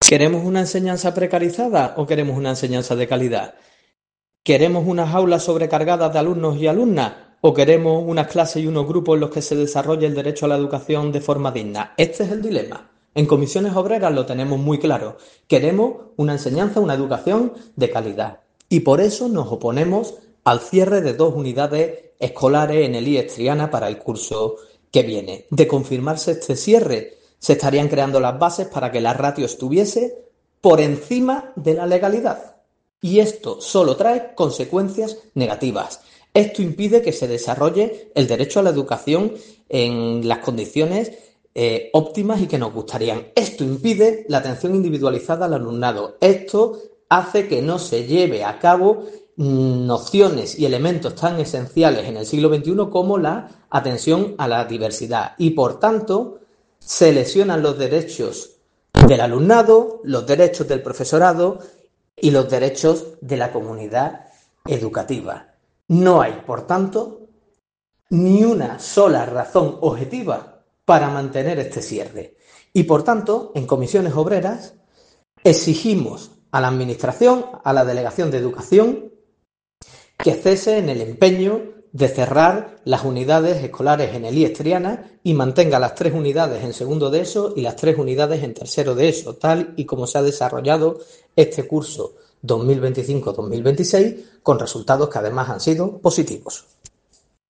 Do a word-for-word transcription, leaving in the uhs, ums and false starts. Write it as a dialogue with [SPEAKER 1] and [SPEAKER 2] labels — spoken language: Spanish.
[SPEAKER 1] ¿Queremos una enseñanza precarizada o queremos una enseñanza de calidad? ¿Queremos unas aulas sobrecargadas de alumnos y alumnas o queremos unas clases y unos grupos en los que se desarrolle el derecho a la educación de forma digna? Este es el dilema. En Comisiones Obreras lo tenemos muy claro. Queremos una enseñanza, una educación de calidad. Y por eso nos oponemos al cierre de dos unidades escolares en el I E S Triana para el curso que viene. De confirmarse este cierre, se estarían creando las bases para que la ratio estuviese por encima de la legalidad. Y esto solo trae consecuencias negativas. Esto impide que se desarrolle el derecho a la educación en las condiciones eh, óptimas y que nos gustarían. Esto impide la atención individualizada al alumnado. Esto hace que no se lleve a cabo mmm, nociones y elementos tan esenciales en el siglo veintiuno como la atención a la diversidad. Y por tanto, se lesionan los derechos del alumnado, los derechos del profesorado y los derechos de la comunidad educativa. No hay, por tanto, ni una sola razón objetiva para mantener este cierre. Y, por tanto, en Comisiones Obreras exigimos a la Administración, a la Delegación de Educación, que cese en el empeño de cerrar las unidades escolares en el I E S Triana y mantenga las tres unidades en segundo de ESO y las tres unidades en tercero de ESO, tal y como se ha desarrollado este curso dos mil veinticinco dos mil veintiséis, con resultados que además han sido positivos.